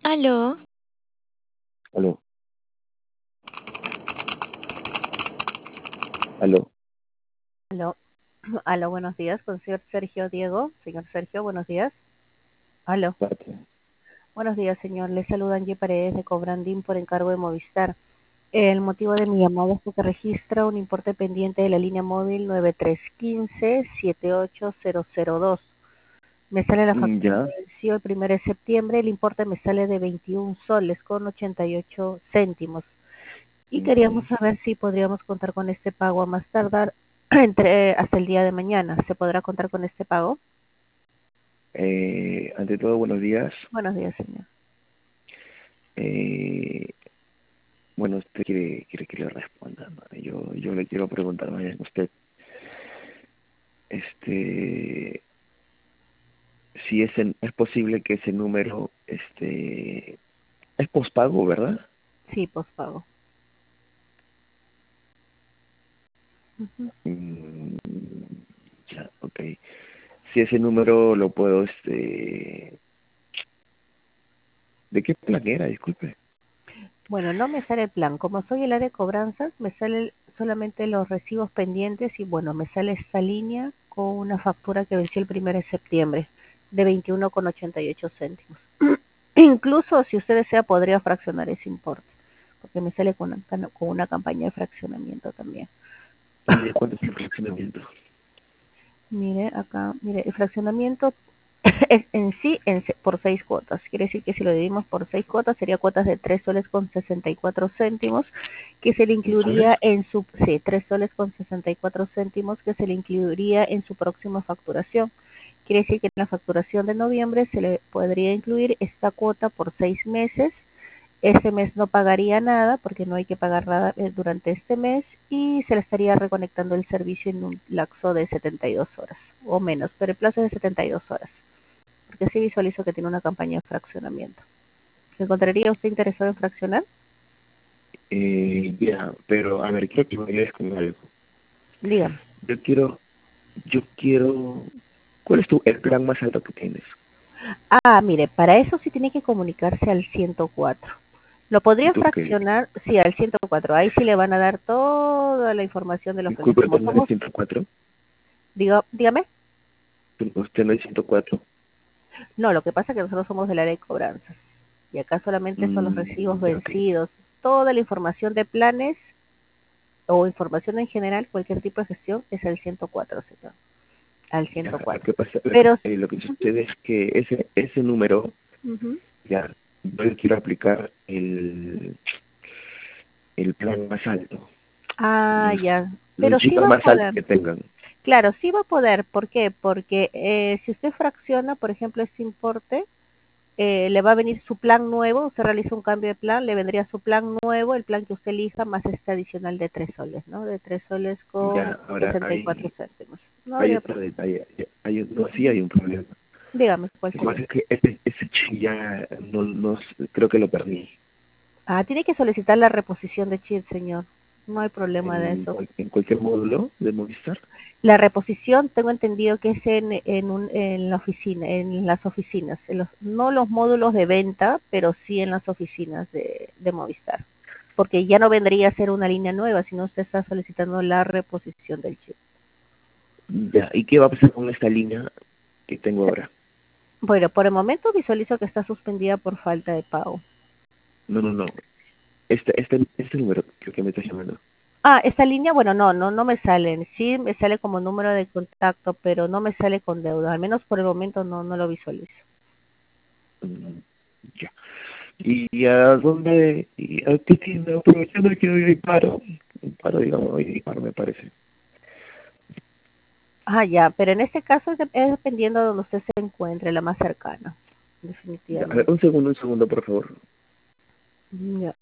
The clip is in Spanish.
Aló, Aló, aló, Aló, aló, buenos días, con señor Sergio Diego. Señor Sergio, buenos días. Aló, Pate. buenos días, señor. Le saluda Angie Paredes de Cobrandín por encargo de Movistar. El motivo de mi llamada es porque registra un importe pendiente de la línea móvil 9315-78002. Me sale la factura Ya, que venció el 1 de septiembre. El importe me sale de 21 soles con 88 céntimos. Y queríamos ok. saber si podríamos contar con este pago a más tardar entre hasta el día de mañana. ¿Se podrá contar con este pago? Ante todo, buenos días. Buenos días, señor. Eh, bueno, usted quiere que le responda, ¿no? Yo le quiero preguntar más bien a usted, este, si es posible que ese número, es pospago, ¿verdad? Sí, pospago. Ujú. Mm, ya, ok. Si ese número lo puedo, ¿de qué plan era? Disculpe. Bueno, no me sale el plan. Como soy el área de cobranzas, me sale solamente los recibos pendientes y bueno, me sale esta línea con una factura que venció el 1 de septiembre de 21,88 céntimos. Incluso si usted desea, podría fraccionar ese importe, porque me sale con una campaña de fraccionamiento también. ¿Y de cuánto es el fraccionamiento? Mire, acá, mire, el fraccionamiento es en sí por 6 cuotas. Quiere decir que si lo dividimos por 6 cuotas, sería cuotas de 3 soles con 64 céntimos, que se le ¿En soles? incluiría en su, sí, 3 soles con 64 céntimos, que se le incluiría en su próxima facturación. Quiere decir que en la facturación de noviembre se le podría incluir esta cuota por 6 meses. Ese mes no pagaría nada porque no hay que pagar nada durante este mes y se le estaría reconectando el servicio en un lapso de 72 horas o menos, pero el plazo es de 72 horas, porque sí visualizo que tiene una campaña de fraccionamiento. ¿Se encontraría usted interesado en fraccionar? Ya, pero a ver, quiero que me ayudes con algo. Dígame. Yo quiero, yo quiero, ¿cuál es el plan más alto que tienes? Ah, mire, para eso sí tiene que comunicarse al 104. Lo ¿Y podría tú qué? fraccionar, sí, al 104. Ahí sí le van a dar toda la información de los planes. Disculpe, Como ¿usted no es somos, 104? dígame. ¿Usted no es 104? No, lo que pasa es que nosotros somos del área de cobranzas y acá solamente son los recibos Ya, ok. vencidos. Toda la información de planes o información en general, cualquier tipo de gestión, es al 104, señor. Al Ya, 104. lo Pero, que, lo que ujú, sucede es que ese número, ujú. ya, yo le quiero aplicar el plan más alto, Ah, el, ya. el Pero sí chip va a más alto poder. que tengan. Claro, sí va a poder. ¿Por qué? Porque si usted fracciona, por ejemplo, este importe, le va a venir su plan nuevo, usted realiza un cambio de plan, le vendría su plan nuevo, el plan que usted elija, más este adicional de 3 soles, ¿no? De 3 soles con Ya, ahora 64 céntimos. No hay habría otro problema. detalle, no, sí Ujú. hay un problema. Dígame, ¿cuál Lo que pasa sería? es que ese chip ya no, creo que lo perdí. Ah, tiene que solicitar la reposición de chip, señor. No hay problema de eso. En cualquier módulo de Movistar. La reposición, tengo entendido que es en la oficina, en las oficinas, no los módulos de venta, pero sí en las oficinas de Movistar. Porque ya no vendría a ser una línea nueva, sino usted está solicitando la reposición del chip. Ya, ¿y qué va a pasar con esta línea que tengo ahora? Bueno, por el momento visualizo que está suspendida por falta de pago. No. Este número que me estás llamando. Ah, esta línea, bueno, no me sale. Sí me sale como número de contacto, pero no me sale con deuda. Al menos por el momento no lo visualizo. Mm, ya. ¿Y a dónde? ¿Y a qué tienda? Aprovechando que hoy hay paro, digamos, hoy hay paro, me parece. Ah, ya, pero en este caso es dependiendo de donde usted se encuentre, la más cercana, Ya, a ver, definitivamente. un segundo, por favor. Ya.